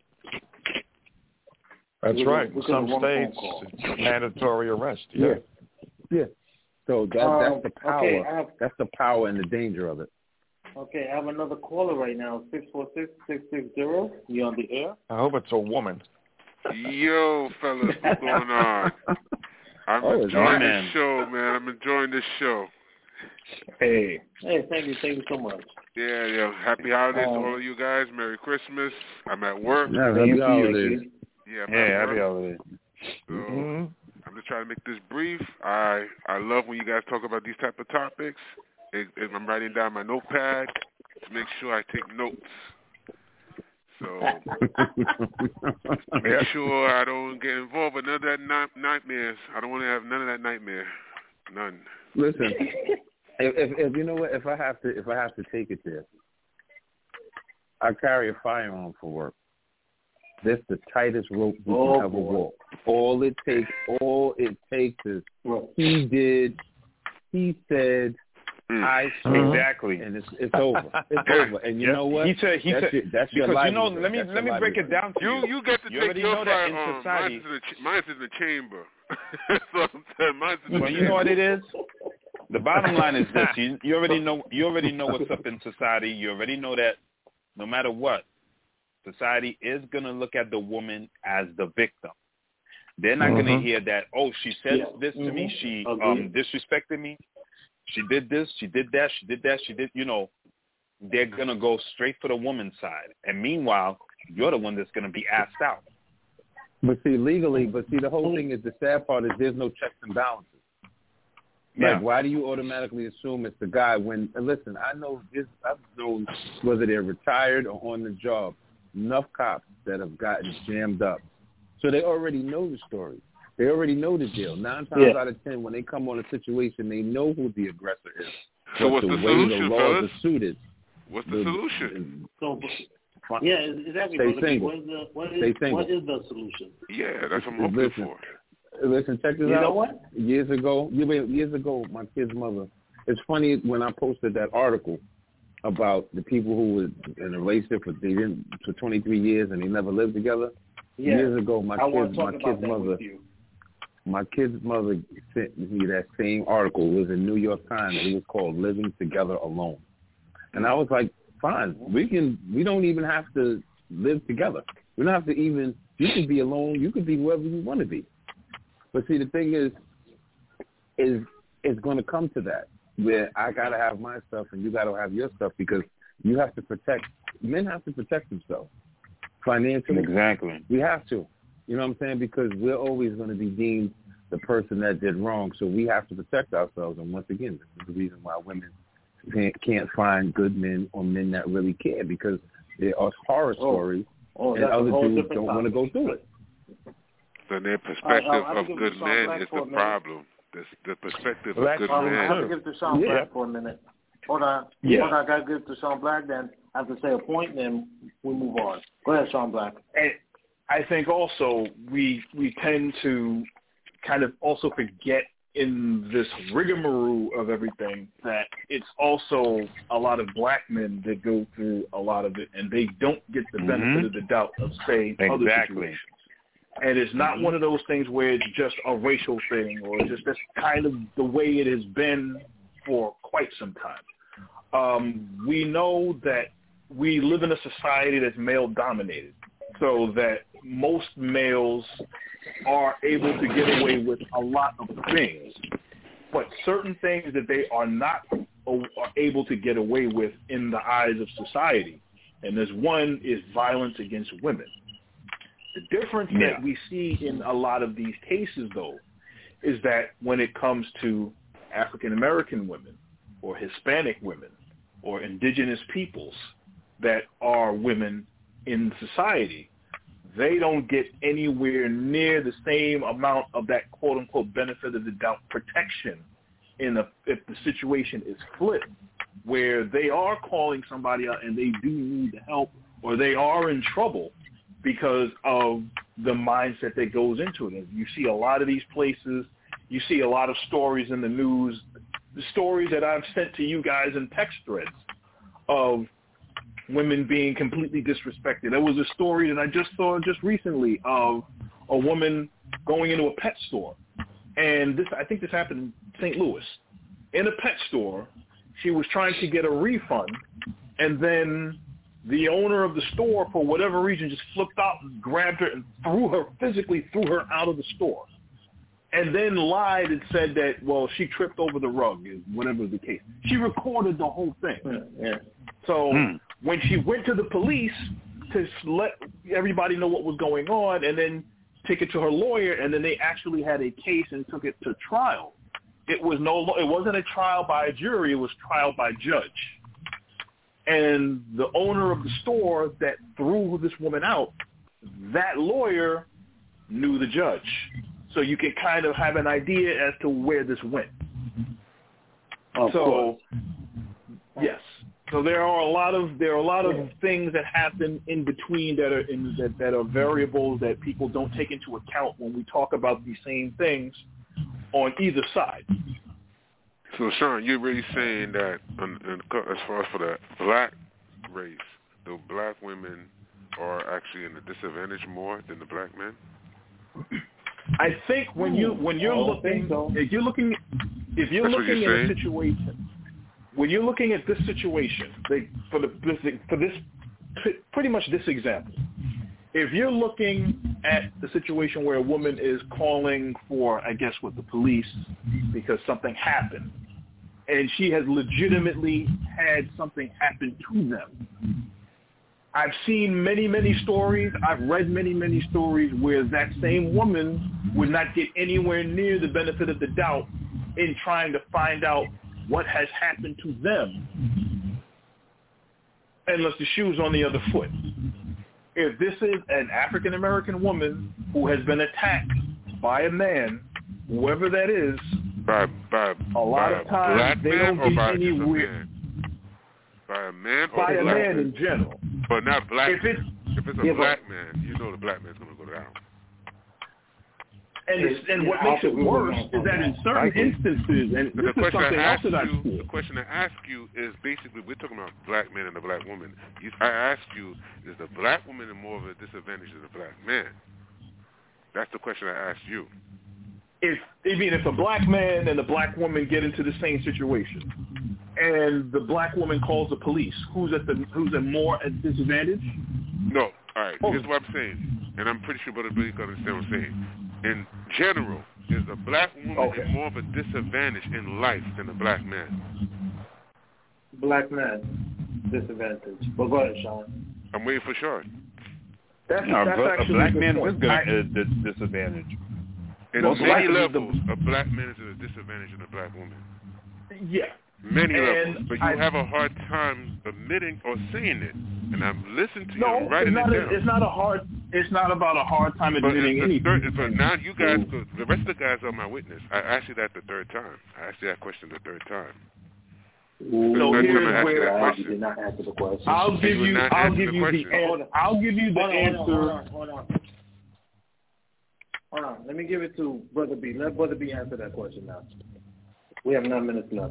That's right. In some states, it's mandatory arrest. Yeah. So that's the power. Okay, that's the power and the danger of it. Okay, I have another caller right now, 646-660. You on the air? I hope it's a woman. Yo, fellas, what's going on? I'm enjoying this show, man. I'm enjoying this show. Hey, thank you so much. Yeah. Happy holidays to all of you guys. Merry Christmas. I'm at work. Happy holidays. Happy holidays. So, I'm just trying to make this brief. I love when you guys talk about these type of topics. I'm writing down my notepad to make sure I take notes. So make sure I don't get involved with none of that nightmares. I don't want to have none of that nightmare. None. Listen, if you know what, if I have to take it there, I carry a firearm for work. That's the tightest rope you can ever walk. All it takes is he did, he said, I saw, exactly, and it's over. It's over. And you know what? He said that's your because livelihood. Let me break it down to you. You get to take your firearm. Mine's in the chamber. So I'm saying mine's in the chamber. You know what it is? The bottom line is this: you already know what's up in society. You already know that no matter what, society is gonna look at the woman as the victim. They're not gonna hear that. Oh, she said this to me. She disrespected me. She did this, she did that, she did that, she did, they're going to go straight for the woman's side. And meanwhile, you're the one that's going to be asked out. But see, the whole thing is, the sad part is there's no checks and balances. Like, why do you automatically assume it's the guy when, listen, I've known whether they're retired or on the job, enough cops that have gotten jammed up. So they already know the story. They already know the deal. 9 times out of 10, when they come on a situation, they know who the aggressor is. So what's the solution, fellas? What's the solution? Exactly. Stay single. What is the solution? Yeah, that's what I'm hoping for. Listen, check this out. You know what? Years ago, my kid's mother. It's funny when I posted that article about the people who were in a relationship for 23 years and they never lived together. Yeah. Years ago, my kid's mother sent me that same article. It was in New York Times. It was called "Living Together Alone," and I was like, "Fine, we don't even have to live together. We don't have to even. You can be alone. You can be whoever you want to be." But see, the thing is it's going to come to that. where I gotta have my stuff and you gotta have your stuff because you have to protect. Men have to protect themselves financially. Exactly. We have to. You know what I'm saying? Because we're always going to be deemed the person that did wrong, so we have to protect ourselves. And once again, this is the reason why women can't find good men or men that really care, because there are horror stories, and other dudes don't want to go through it. So their perspective of good men is the problem. The perspective of good men. I have to give it to Sean Black for a minute. Hold on. Yeah. Hold on. I got to give it to Sean Black, then I have to say a point, and then we move on. Go ahead, Sean Black. And I think also we tend to kind of also forget in this rigmarole of everything that it's also a lot of black men that go through a lot of it, and they don't get the benefit of the doubt of, say, other situations. And it's not one of those things where it's just a racial thing or just that's kind of the way it has been for quite some time. We know that we live in a society that's male-dominated, so that most males are able to get away with a lot of things, but certain things that they are not are able to get away with in the eyes of society. And there's one is violence against women. The difference that we see in a lot of these cases, though, is that when it comes to African-American women or Hispanic women or indigenous peoples that are women in society, they don't get anywhere near the same amount of that quote-unquote benefit of the doubt protection if the situation is flipped, where they are calling somebody out and they do need help or they are in trouble because of the mindset that goes into it. And you see a lot of these places, you see a lot of stories in the news, the stories that I've sent to you guys in text threads of women being completely disrespected. There was a story that I just saw just recently of a woman going into a pet store. And I think this happened in St. Louis. In a pet store, she was trying to get a refund, and then the owner of the store, for whatever reason, just flipped out and grabbed her and physically threw her out of the store. And then lied and said that, well, she tripped over the rug, whatever the case. She recorded the whole thing. Yeah. So when she went to the police to let everybody know what was going on and then take it to her lawyer, and then they actually had a case and took it to trial, it wasn't a trial by a jury, it was trial by judge. And the owner of the store that threw this woman out, that lawyer knew the judge. So you can kind of have an idea as to where this went. Yes. So there are a lot of things that happen in between that are variables that people don't take into account when we talk about these same things on either side. So, Sean, you're really saying that as far as for the black race, the black women are actually in a disadvantage more than the black men? I think when you're looking at a situation, when you're looking at this situation, for this pretty much this example, if you're looking at the situation where a woman is calling for, I guess, with the police because something happened, and she has legitimately had something happen to them, I've seen many, many stories. I've read many, many stories where that same woman would not get anywhere near the benefit of the doubt in trying to find out what has happened to them unless the shoe's on the other foot. If this is an African-American woman who has been attacked by a man, whoever that is, a lot of times they don't get anywhere. By a man or by a black man in general. But not black. If it's a black man, you know the black man's going to go down. And what makes it worse is that in certain instances, and this is something else that I've seen. The question I ask you is basically, we're talking about black men and the black woman. I ask you, is the black woman more of a disadvantage than the black man? That's the question I asked you. If a black man and a black woman get into the same situation, and the black woman calls the police, who's at more at disadvantage? No. All right. Here's what I'm saying, and I'm pretty sure Brother Billy can understand what I'm saying. In general, is a black woman at more of a disadvantage in life than a black man? Black man, disadvantage. But go ahead, Sean. I'm waiting for Sean. That's a black man is going to disadvantage. In many levels, a black man is at a disadvantage than a black woman. Yeah. Many levels. But you have a hard time admitting or saying it. And I'm listening to you and writing it down. It's not about a hard time admitting anything. But now you guys, the rest of the guys are my witness. I asked you that the third time. I asked you that question the third time. So here's where I did not answer the question. I'll give you the answer. Hold on. Let me give it to Brother B. Let Brother B answer that question now. We have 9 minutes left.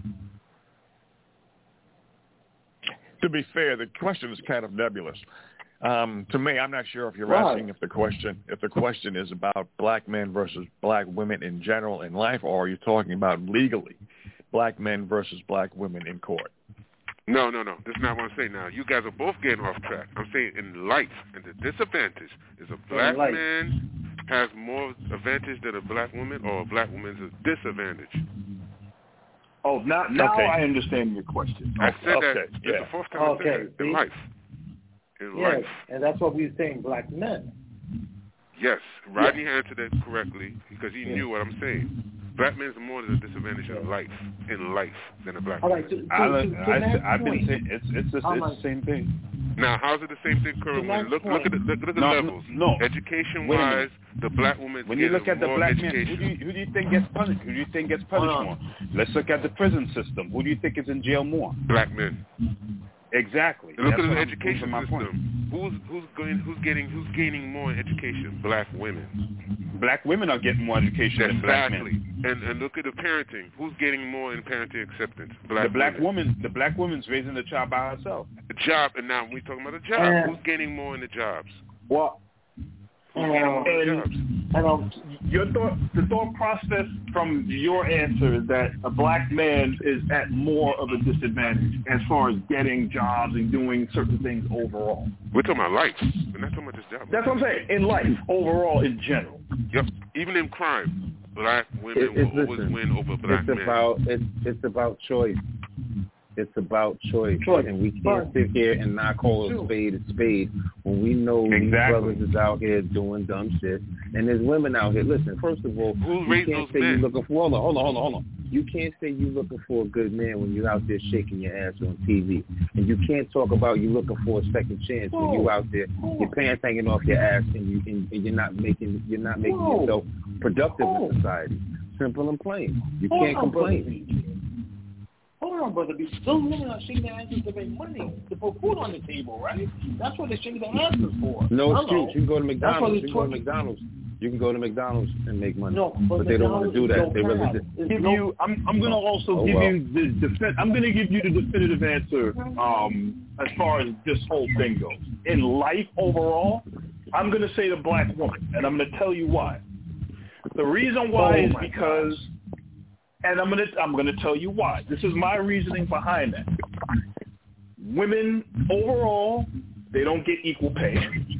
To be fair, the question is kind of nebulous. To me, I'm not sure if you're asking if the question is about black men versus black women in general in life, or are you talking about legally black men versus black women in court? No. This is not what I'm saying now. You guys are both getting off track. I'm saying in life, and the disadvantage is a black man has more advantage than a black woman, or a black woman is a disadvantage. Oh, now I understand your question. I said that. It's the first time I said that. In life. Yes, and that's what we're saying, black men. Yes, Rodney answered that correctly because he knew what I'm saying. Black men is more than a disadvantage in life than a black man. I've been saying it's the same thing. Now, how's it the same thing currently? Look at the levels. No. Education-wise, the black woman when you look at the black men, education. who do you think gets punished? Who do you think gets punished more? Let's look at the prison system. Who do you think is in jail more? Black men. Exactly. And look at the education system. Who's gaining more in education? Black women. Black women are getting more education than black men. And look at the parenting. Who's getting more in parenting acceptance? The black woman's raising the child by herself. The job, and now we're talking about the job. Who's gaining more in the jobs? Well, the thought process from your answer is that a black man is at more of a disadvantage as far as getting jobs and doing certain things overall. We're talking about life. We're not talking about this job. That's what I'm saying. In life, overall, in general. Yep. Even in crime, black women will always win over black men. It's about choice. It's about choice. And we can't sit here and not call a spade when we know these brothers is out here doing dumb shit. And there's women out here. Listen, first of all, you can't say you're looking for hold on. You can't say you're looking for a good man when you're out there shaking your ass on TV. And you can't talk about you looking for a second chance when you out there, your pants hanging off your ass and you're not making yourself productive in society. Simple and plain. You can't complain. Hold on, brother. Those women are shaking their asses to make money, to put food on the table, right? That's what they're shaking their asses for. No excuse. You can go to McDonald's. You can go to McDonald's and make money. No, but they don't want to do that. They really just give you. I'm going to also give you I'm going to give you the definitive answer as far as this whole thing goes. In life overall, I'm going to say the black woman, and I'm going to tell you why. The reason why is because. And I'm gonna tell you why. This is my reasoning behind that. Women overall, they don't get equal pay.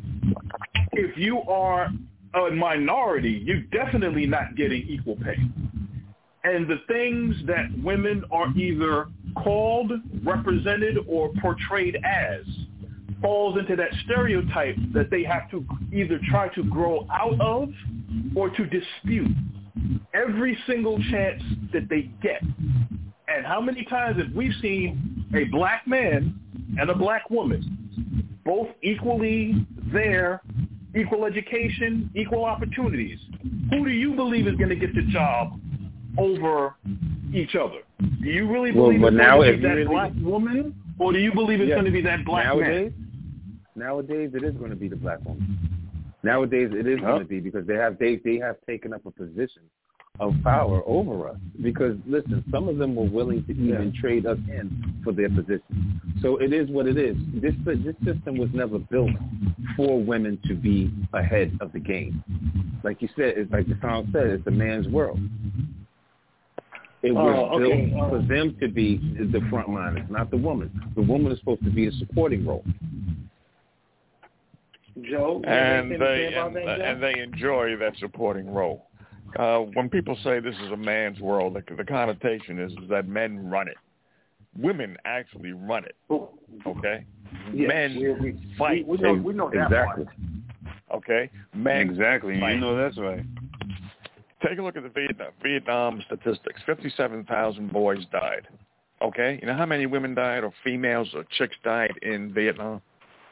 If you are a minority, you're definitely not getting equal pay. And the things that women are either called, represented, or portrayed as falls into that stereotype that they have to either try to grow out of or to dispute every single chance that they get. And how many times have we seen a black man and a black woman both equally there, equal education, equal opportunities? Who do you believe is going to get the job over each other? Do you really believe it's going to be that black woman, or do you believe it's going to be that black man? Nowadays, it is going to be the black woman. Nowadays, it is going to be because they have taken up a position of power over us. Because, listen, some of them were willing to even trade us in for their position. So it is what it is. This system was never built for women to be ahead of the game. Like you said, it's like the song said, it's a man's world. It was built for them to be the frontliners, not the woman. The woman is supposed to be a supporting role. Joe, and they enjoy that supporting role. when people say this is a man's world, the connotation is that men run it. Women actually run it. Okay? Yes, men fight. We know that exactly. part. Okay? Men exactly. fight. You know that's right. Take a look at the Vietnam statistics. 57,000 boys died. Okay? You know how many women died or females or chicks died in Vietnam?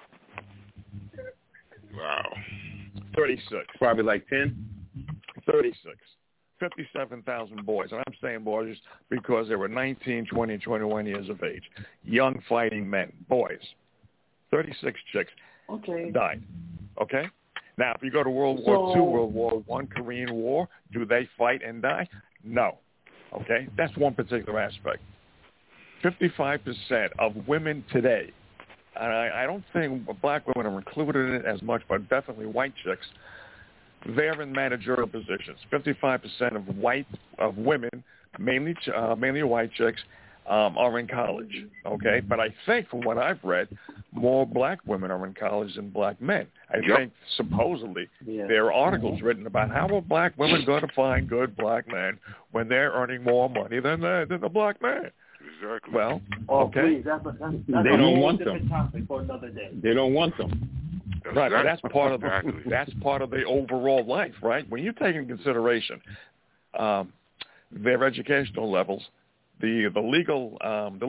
Wow. 36. Probably like 10. 36. 57,000 boys. And I'm saying boys because they were 19, 20, 21 years of age. Young fighting men. Boys. 36 chicks died. Okay? Now, if you go to World War II, World War I, Korean War, do they fight and die? No. Okay? That's one particular aspect. 55% of women today, and I don't think black women are included in it as much, but definitely white chicks, they're in managerial positions. 55% of women, mainly white chicks, are in college. Okay, but I think from what I've read, more black women are in college than black men. I think supposedly there are articles written about how are black women going to find good black men when they're earning more money than the black man. Exactly. Well, please, that's they don't want them. Topic for another day. They don't want them. Right, but that's part of that's part of the overall life, right? When you take into consideration their educational levels, the legal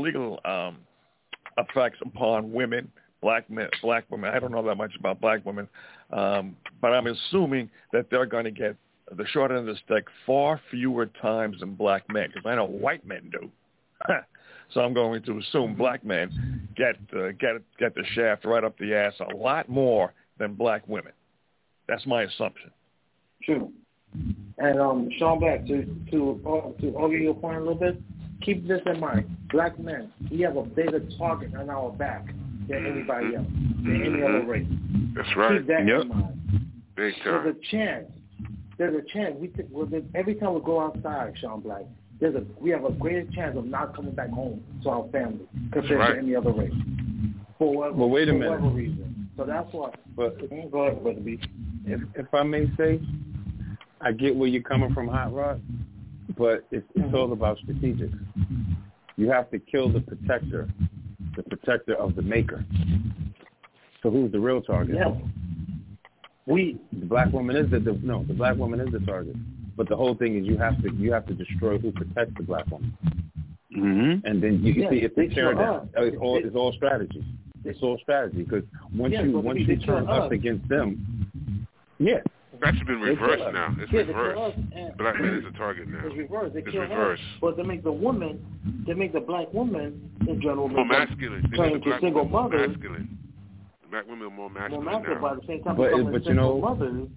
effects upon women, black women. I don't know that much about black women, but I'm assuming that they're going to get the short end of the stick far fewer times than black men, because I know white men do. So I'm going to assume black men get the shaft right up the ass a lot more than black women. That's my assumption. True. And Sean Black, to argue your point a little bit, keep this in mind. Black men, we have a bigger target on our back than anybody else, than any other race. That's right. Keep that in mind. Big time. There's a chance. Every time we go outside, Sean Black, we have a greater chance of not coming back home to our family compared to any other race. For whatever reason. So that's why. But go ahead, Brother B. If I may say, I get where you're coming from, Hot Rod, but it's all about strategics. You have to kill the protector of the maker. So who's the real target? Yeah. The black woman is the black woman is the target. But the whole thing is you have to destroy who protects the black woman. Mm-hmm. And then you see if they tear down. It's all strategy. It's all strategy because once you turn us against them, that's been reversed now. It's reversed. Black man is a target now. It's reversed. It's reversed. But they make the black woman in general more masculine. Turn into single mothers. Masculine. The black women are more masculine now. By the same time, but you know, mothers.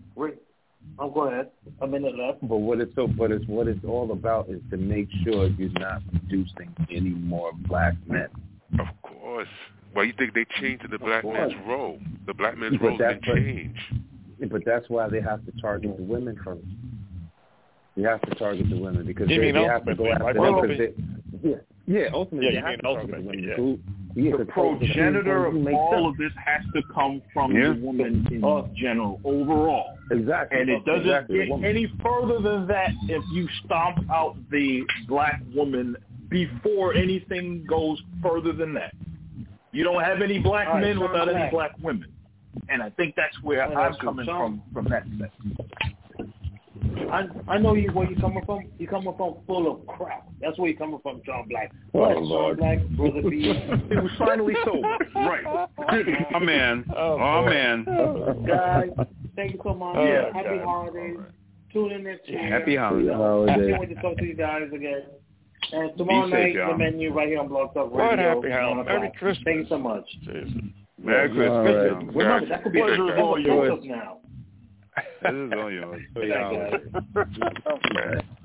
Go ahead. A minute left. But what it's all about is to make sure you're not producing any more black men. Of course. Well, you think they changed the black man's role? The black man's role didn't change. But that's why they have to target the women first. You have to target the women because they have to go after them. Ultimately, they have to target the women. The progenitor of all of this has to come from the woman in general, overall. Exactly. And it doesn't get any further than that if you stomp out the black woman before anything goes further than that. You don't have any black men without any black women. And I think that's where I'm coming from that sense. I know where you're coming from. You're coming from full of crap. That's where you're coming from, John Black. Lord. John Black, Brother B. He was finally sober. Right. Oh, man. Oh, man. Guys, thank you so much. Happy holidays. Tune in next year. Happy holidays. I can't wait to talk to you guys again. And tomorrow night, the menu right here on Blog Talk Radio. Happy holidays. Merry Christmas. Thank you so much. Jesus. Merry Christmas. Right. Remember, that could be pleasure all yours now. This is all yours. Good night, guys.